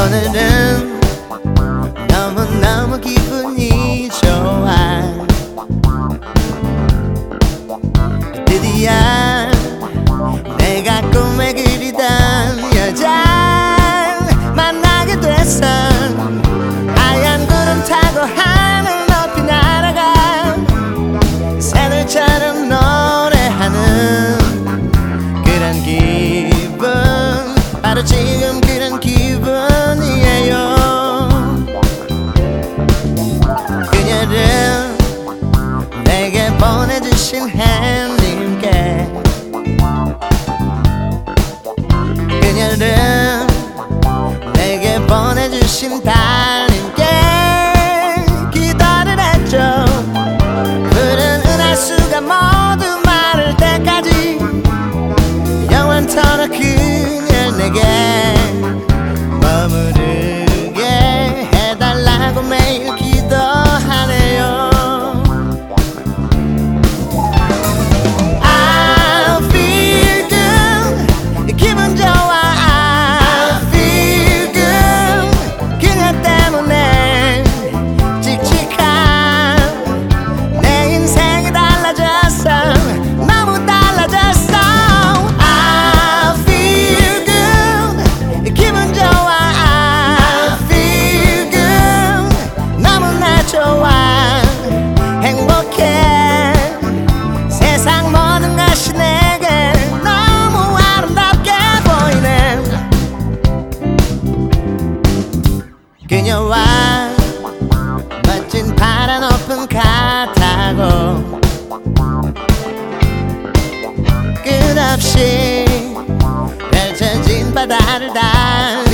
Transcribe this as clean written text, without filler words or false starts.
오늘은 너무너무 기분이 좋아. 드디어 내가 꿈에 그리던 여자 만나게 됐어. 하얀 구름 타고 하늘 높이 날아가 새들처럼 노래하는 그런 기분, 바로 지금 그런 기분이에요. 그녀를 내게 보내주신 하나님께, 그녀를 내게 보내주신 달님께 기도를 했죠. 푸른 은하수가 모두 마를 때까지 영원토록 그녀를 내게 머무르게 해달라고 매일 기도하네요. I feel good, 기분 좋아. I feel good, 그녀 때문에 칙칙한 내 인생이 달라졌어. 너무 달라졌어. I feel good, 기분 좋아. I feel good, 너무나 좋아. 행복해. 세상 모든 것이 내게 너무 아름답게 보이네. 그녀와 멋진 파란 오픈 카 타고 끝없이 펼쳐진 바다를 달